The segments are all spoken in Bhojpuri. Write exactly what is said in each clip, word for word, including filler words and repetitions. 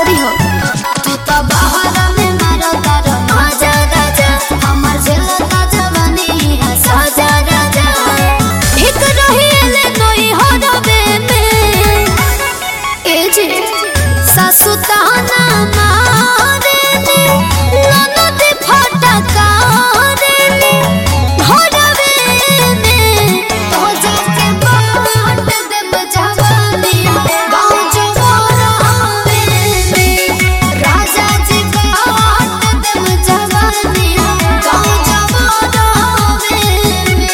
आई हो तू तो बाहर में मारो तारो मजा राजा हमर झलता जवानी है साजा राजा एक रहिए नई हो रबे में ए जे सासु ताना मारे ने ननद फटका रे ने हो रबे में तो जाके बाट देब जवानी गाँव जवार आवे में राजा जी बाट देब जवानी गाँव जवार आवे में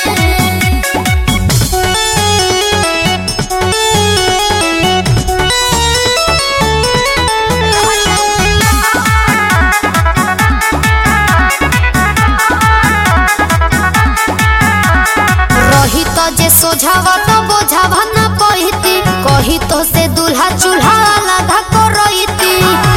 रही तो जे सोझावा तो बोझावा न पहिती कही तो से दूल्हा चूल्हा लगा करईती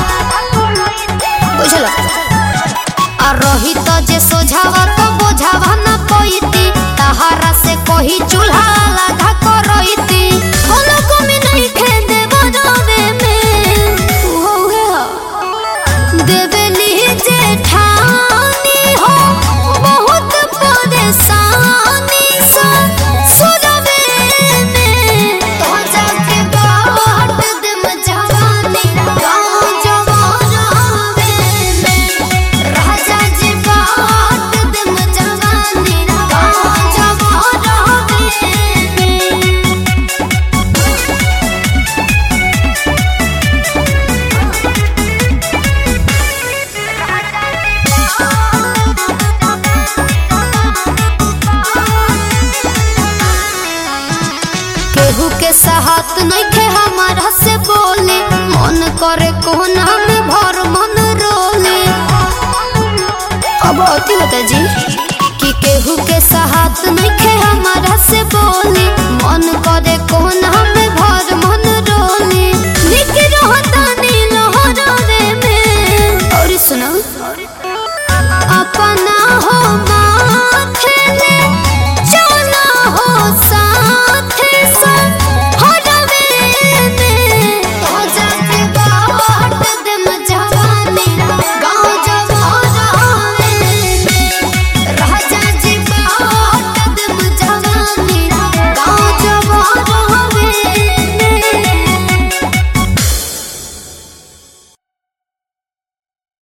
बुझल आ रही तो जे सोझावा तो बोझावा न पहिती तहारा से कही चूल्हा लगा करईती कोनो कमी नहीं खे देब रवे में होए हो देवेली जेठानी हो बहुत परेशानी सा सुरवे में तो जाके बाट देब जवानी गाँव जवार आवे में राजा जी बाट देब जवानी गाँव जवार आवे में केहू के साहत नइखे हमारा से बोले मन करे कोना में भर मन रोले अब अति होता जी कि केहू के साहत नइखे हमारा से बोले मन करे